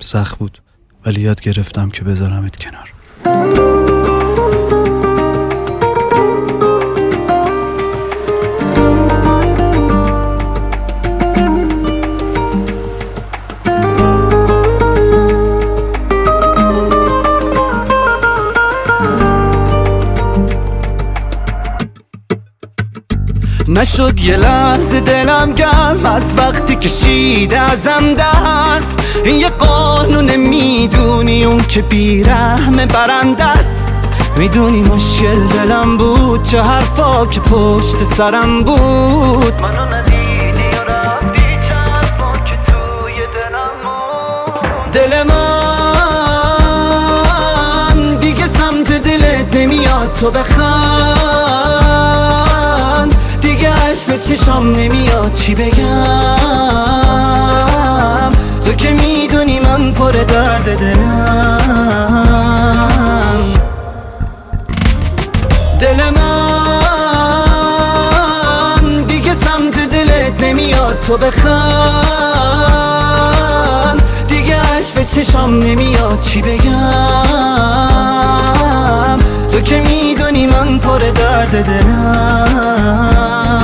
سخت بود ولی یاد گرفتم که بذارمت کنار. نشد یه لحظه دلم گرم از وقتی کشیده ازم دست. این یه قانون میدونی اون که بیرحم برنده است. میدونی مشکل دلم بود چه حرفا که پشت سرم بود. منو ندیدی و رفتی چه حرفا که توی دلم بود. دل من دیگه سمت دلت نمیاد تو بخند. به چشام نمیاد چی بگم. تو که میدونی من پر درد دلم. دل من دیگه سمت دلت نمیاد تو بخند. دیگه عشق به چشام نمیاد چی بگم. تو که میدونی من پر درد دلم.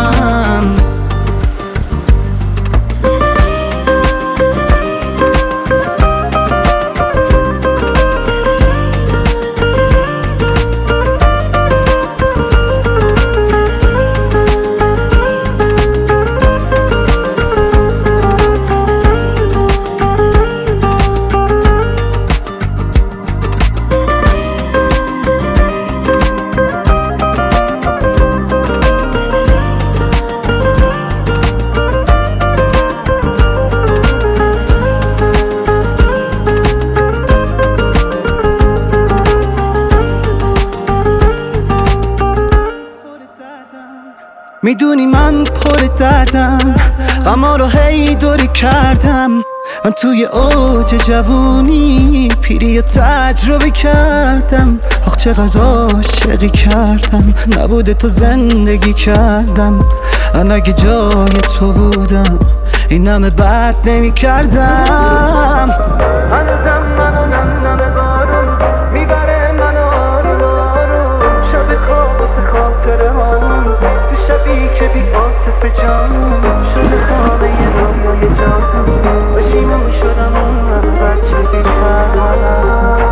میدونی من پر دردم، غما رو هی دوری کردم. من توی اوج جوونی پیری و تجربه کردم. آخ چقدر عاشقی کردم، نبوده تو زندگی کردم. من اگه جای تو بودم این همه بد نمی کردم. هنوزم منو نم بارون میبره منو آروم آروم. شب کابوس خاطره هامون تو شبی که بی عاطف جانون. شده خانه یه رویای جادو بشیمون شدم اون همه بچگی کردم.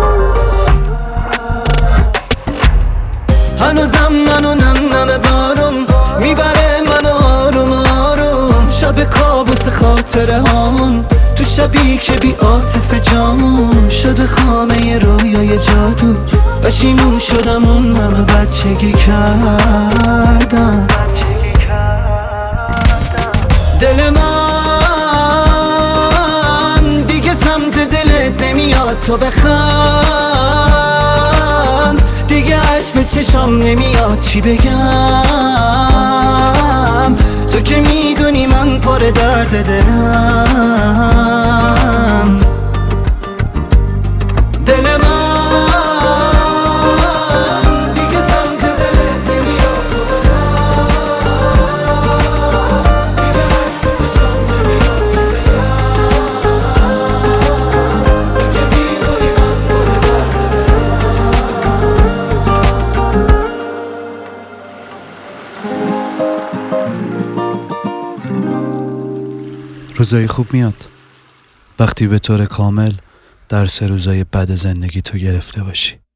هنوزم منو نم بارون میبره منو آروم آروم. شب کابوس خاطره هامون تو شبی که بی عاطف جامون. شده خامه ی رویای جادو بشیمون شدم اون همه بچگی کردم. دل من دیگه سمت دلت نمیاد تو بخند. دیگه عشق به چشام نمیاد چی بگم. تو که میدونی من پر درد دلم. دل من دیگه سمت دلت نمیاد تو بخند. دیگه عشق به چشام نمیاد چی بگم. تو که میدونی من پر درد روزای خوب میاد وقتی به طور کامل درس روزای بد زندگی تو گرفته باشی.